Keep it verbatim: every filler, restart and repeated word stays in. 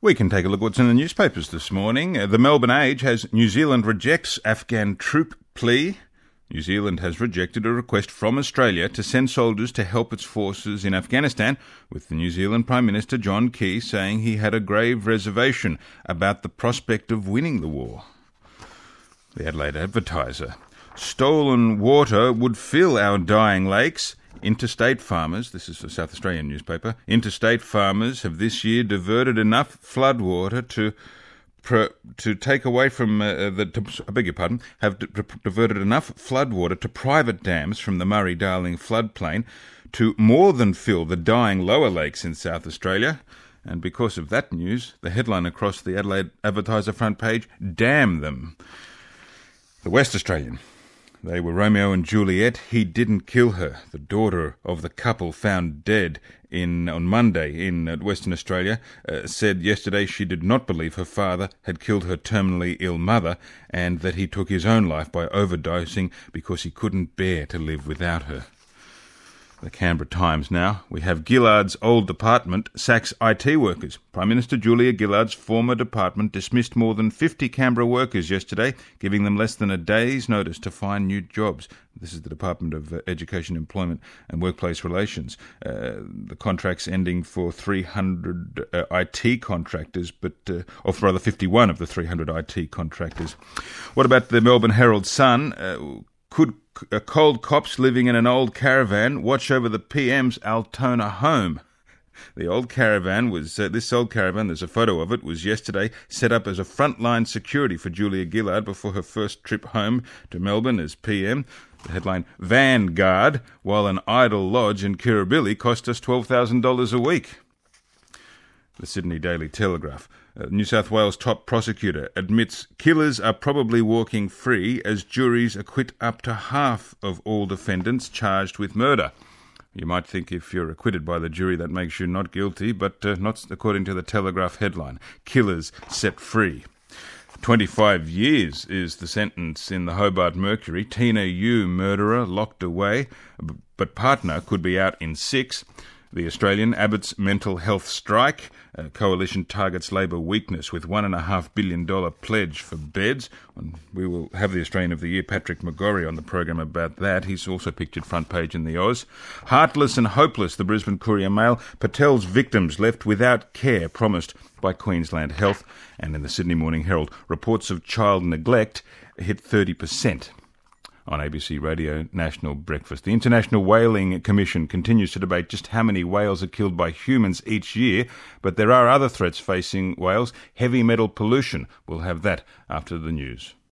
We can take a look at what's in the newspapers this morning. Uh, the Melbourne Age has New Zealand rejects Afghan troop plea. New Zealand has rejected a request from Australia to send soldiers to help its forces in Afghanistan, with the New Zealand Prime Minister John Key saying he had a grave reservation about the prospect of winning the war. The Adelaide Advertiser. Stolen water would fill our dying lakes. Interstate farmers, this is a South Australian newspaper, interstate farmers have this year diverted enough floodwater to pro, to take away from uh, the, to, I beg your pardon, have d- diverted enough floodwater to private dams from the Murray-Darling floodplain to more than fill the dying lower lakes in South Australia. And because of that news, the headline across the Adelaide Advertiser front page, damn them. The West Australian. They were Romeo and Juliet. He didn't kill her. The daughter of the couple found dead in on Monday in uh, Western Australia uh, said yesterday she did not believe her father had killed her terminally ill mother and that he took his own life by overdosing because he couldn't bear to live without her. The Canberra Times now. We have Gillard's old department sacks I T workers. Prime Minister Julia Gillard's former department dismissed more than fifty Canberra workers yesterday, giving them less than a day's notice to find new jobs. This is the Department of Education, Employment and Workplace Relations. Uh, the contract's ending for three hundred uh, I T contractors, but uh, or for rather fifty-one of the three hundred I T contractors. What about the Melbourne Herald Sun? Uh, could Uh, cold cops living in an old caravan watch over the P M's Altona home. The old caravan was, uh, this old caravan, there's a photo of it, was yesterday set up as a frontline security for Julia Gillard before her first trip home to Melbourne as P M. The headline, Vanguard, while an idle lodge in Kirribilli cost us twelve thousand dollars a week. The Sydney Daily Telegraph. Uh, New South Wales top prosecutor admits killers are probably walking free as juries acquit up to half of all defendants charged with murder. You might think if you're acquitted by the jury that makes you not guilty, but uh, not according to the Telegraph headline. Killers set free. twenty-five years is the sentence in the Hobart Mercury. Tina Yu murderer locked away, but partner could be out in six. The Australian, Abbott's mental health strike. Uh, coalition targets Labor weakness with one point five billion dollars pledge for beds. And we will have the Australian of the Year, Patrick McGorry, on the program about that. He's also pictured front page in the Oz. Heartless and hopeless, the Brisbane Courier Mail. Patel's victims left without care promised by Queensland Health. And in the Sydney Morning Herald, reports of child neglect hit thirty percent. On A B C Radio National Breakfast. The International Whaling Commission continues to debate just how many whales are killed by humans each year, but there are other threats facing whales. Heavy metal pollution. We'll have that after the news.